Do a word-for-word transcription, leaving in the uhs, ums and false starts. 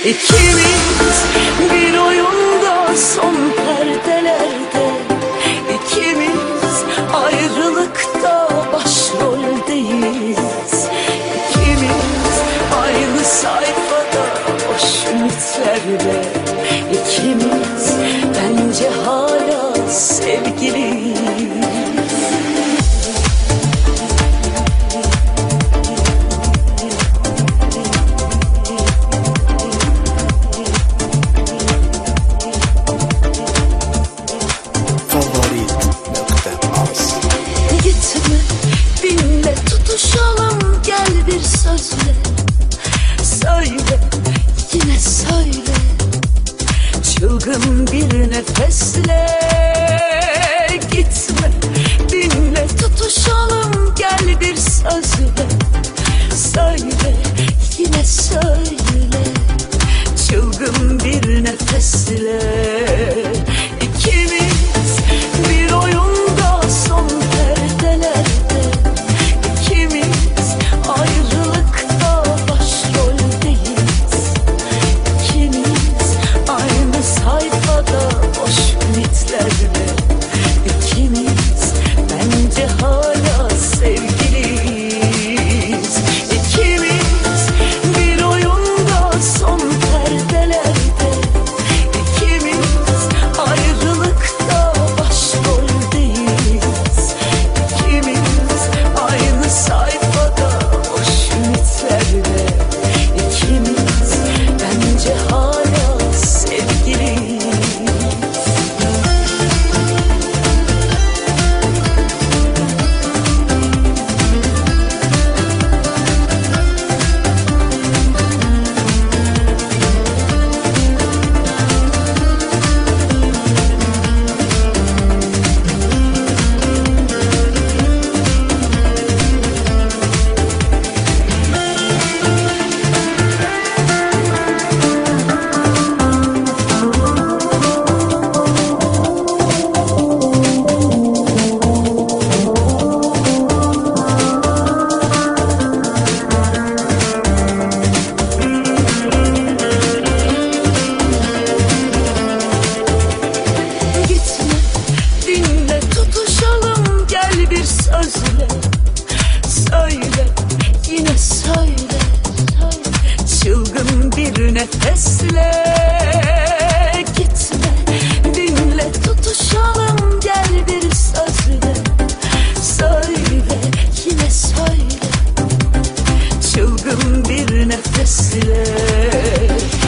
İkimiz bir oyunda son perdelerde, İkimiz ayrılıkta başroldeyiz. İkimiz aynı sayfada boş ümitlerle, İkimiz bence hala sevgiliyiz. Gitme, dinle, tutuşalım, gel bir sözle. Söyle, yine söyle, çılgın bir nefesle. Gitme, dinle, tutuşalım, gel bir sözle. Söyle, yine söyle, çılgın bir nefesle. İkimiz bir oyunda son perdelerde, İkimiz ayrılıkta başroldeyiz. İkimiz aynı sayfada boş ümitlerle, İkimiz bence hala sevgiliyiz. İkimiz bir oyunda son perdelerde, İkimiz ayrılıkta başroldeyiz. İkimiz aynı sayfada boş ümitlerle, İkimiz bence hala sevgiliyiz. Gitme, dinle, tutuşalım, gel bir sözle. Söyle, yine söyle, çılgın bir nefesle. Gitme, dinle, tutuşalım, gel bir sözle. Söyle, yine söyle, çılgın bir nefesle.